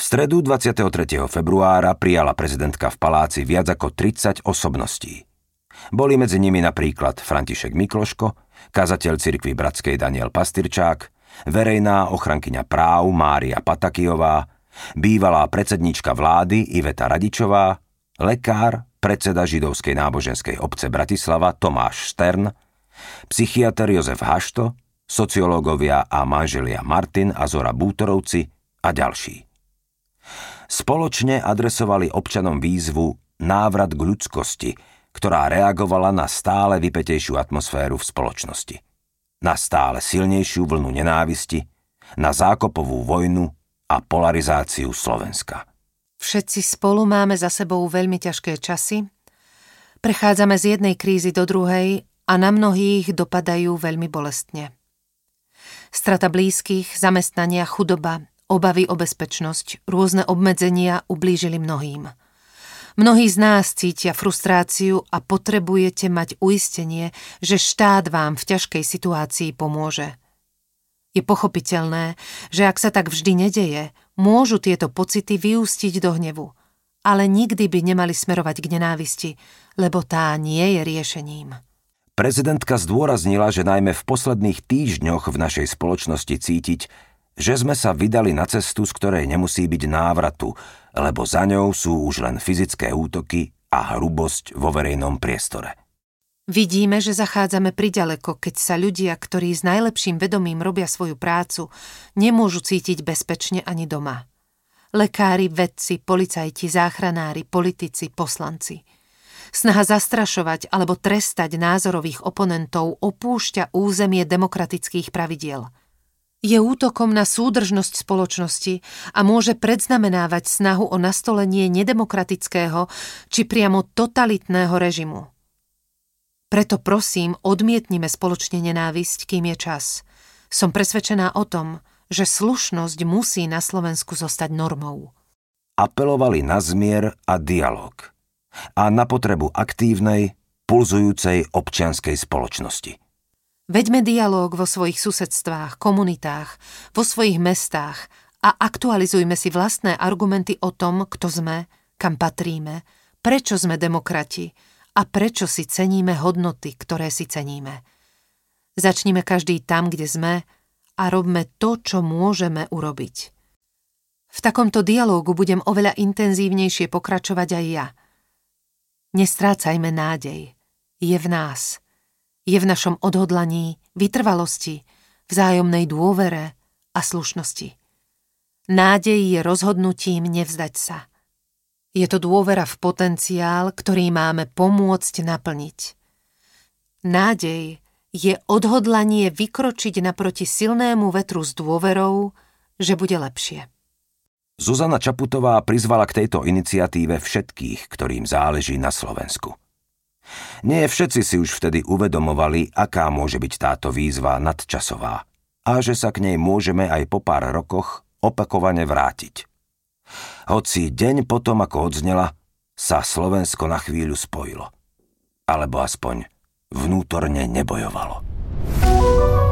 stredu 23. februára prijala prezidentka v paláci viac ako 30 osobností. Boli medzi nimi napríklad František Mikloško, kazateľ cirkvi bratskej Daniel Pastyrčák, verejná ochrankyňa práv Mária Patakijová, bývalá predsedníčka vlády Iveta Radičová, lekár, predseda židovskej náboženskej obce Bratislava Tomáš Štern, psychiater Jozef Hašto, sociológovia a manželia Martin a Zora Bútorovci a ďalší. Spoločne adresovali občanom výzvu Návrat k ľudskosti, ktorá reagovala na stále vypätejšiu atmosféru v spoločnosti. Na stále silnejšiu vlnu nenávisti, na zákopovú vojnu a polarizáciu Slovenska. Všetci spolu máme za sebou veľmi ťažké časy, prechádzame z jednej krízy do druhej a na mnohých dopadajú veľmi bolestne. Strata blízkych, zamestnania, chudoba, obavy o bezpečnosť, rôzne obmedzenia ublížili mnohým. Mnohí z nás cítia frustráciu a potrebujete mať uistenie, že štát vám v ťažkej situácii pomôže. Je pochopiteľné, že ak sa tak vždy nedeje, môžu tieto pocity vyústiť do hnevu, ale nikdy by nemali smerovať k nenávisti, lebo tá nie je riešením. Prezidentka zdôraznila, že najmä v posledných týždňoch v našej spoločnosti cítiť, že sme sa vydali na cestu, z ktorej nemusí byť návratu, lebo za ňou sú už len fyzické útoky a hrubosť vo verejnom priestore. Vidíme, že zachádzame priďaleko, keď sa ľudia, ktorí s najlepším vedomím robia svoju prácu, nemôžu cítiť bezpečne ani doma. Lekári, vedci, policajti, záchranári, politici, poslanci. Snaha zastrašovať alebo trestať názorových oponentov opúšťa územie demokratických pravidiel. Je útokom na súdržnosť spoločnosti a môže predznamenávať snahu o nastolenie nedemokratického či priamo totalitného režimu. Preto prosím, odmietnime spoločne nenávisť, kým je čas. Som presvedčená o tom, že slušnosť musí na Slovensku zostať normou. Apelovali na zmier a dialog a na potrebu aktívnej, pulzujúcej občianskej spoločnosti. Veďme dialóg vo svojich susedstvách, komunitách, vo svojich mestách a aktualizujme si vlastné argumenty o tom, kto sme, kam patríme, prečo sme demokrati a prečo si ceníme hodnoty, ktoré si ceníme. Začnime každý tam, kde sme a robme to, čo môžeme urobiť. V takomto dialógu budem oveľa intenzívnejšie pokračovať aj ja. Nestrácajme nádej. Je v nás. Je v našom odhodlaní, vytrvalosti, vzájomnej dôvere a slušnosti. Nádej je rozhodnutím nevzdať sa. Je to dôvera v potenciál, ktorý máme pomôcť naplniť. Nádej je odhodlanie vykročiť naproti silnému vetru s dôverou, že bude lepšie. Zuzana Čaputová prizvala k tejto iniciatíve všetkých, ktorým záleží na Slovensku. Nie všetci si už vtedy uvedomovali, aká môže byť táto výzva nadčasová a že sa k nej môžeme aj po pár rokoch opakovane vrátiť. Hoci deň potom, ako odznela, sa Slovensko na chvíľu spojilo. Alebo aspoň vnútorne nebojovalo.